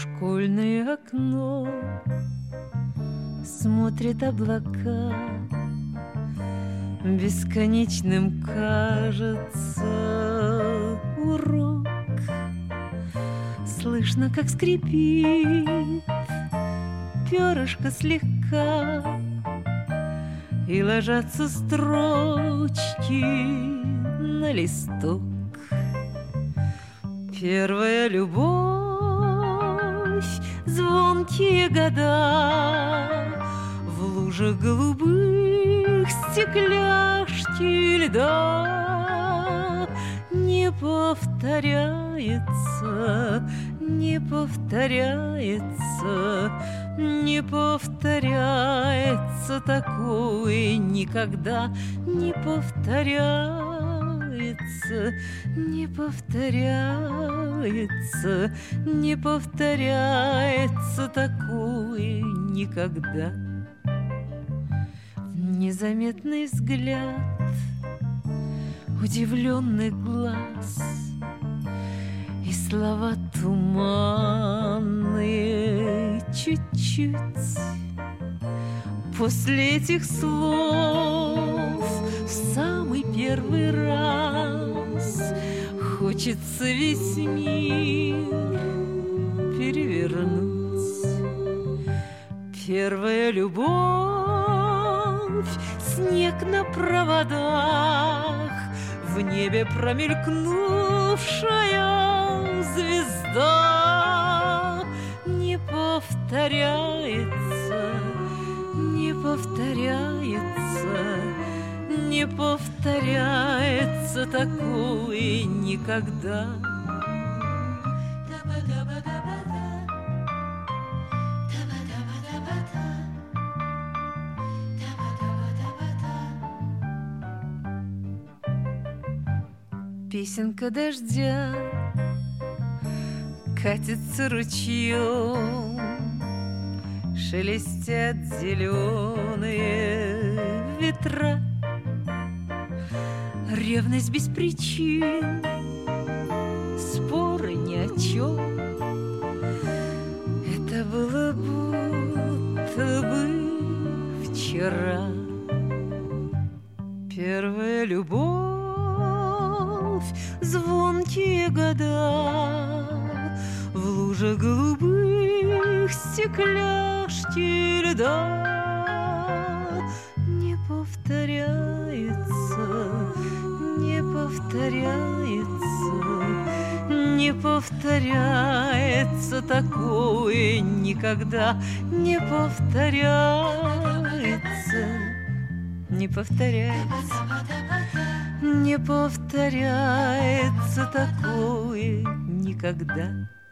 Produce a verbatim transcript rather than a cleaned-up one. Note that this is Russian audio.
школьное окно смотрят облака. Бесконечным кажется урок. Слышно, как скрипит перышко слегка, и ложатся строчки на листок. Первая любовь, звонкие года, в лужах голубых стекляшки льда. Не повторяется, не повторяется, не повторяется такое никогда. Не повторяется, не повторяется, не повторяется такое никогда. Незаметный взгляд удивленных глаз и слова туманные чуть-чуть. После этих слов в самый первый раз хочется весь мир перевернуть. Первая любовь, снег на проводах, в небе промелькнувшая звезда. Не повторяется, не повторяется, не повторяется такое никогда. Песенка дождя катится ручьем, шелестят зеленые ветра. Ревность без причин, споры ни о чем. Это было будто бы вчера. Первая любовь, звонкие года, в лужах голубых стекляшки льда. Не повторяется, не повторяется, не повторяется такое никогда. Не повторяется, не повторяется, не повторяется такое никогда.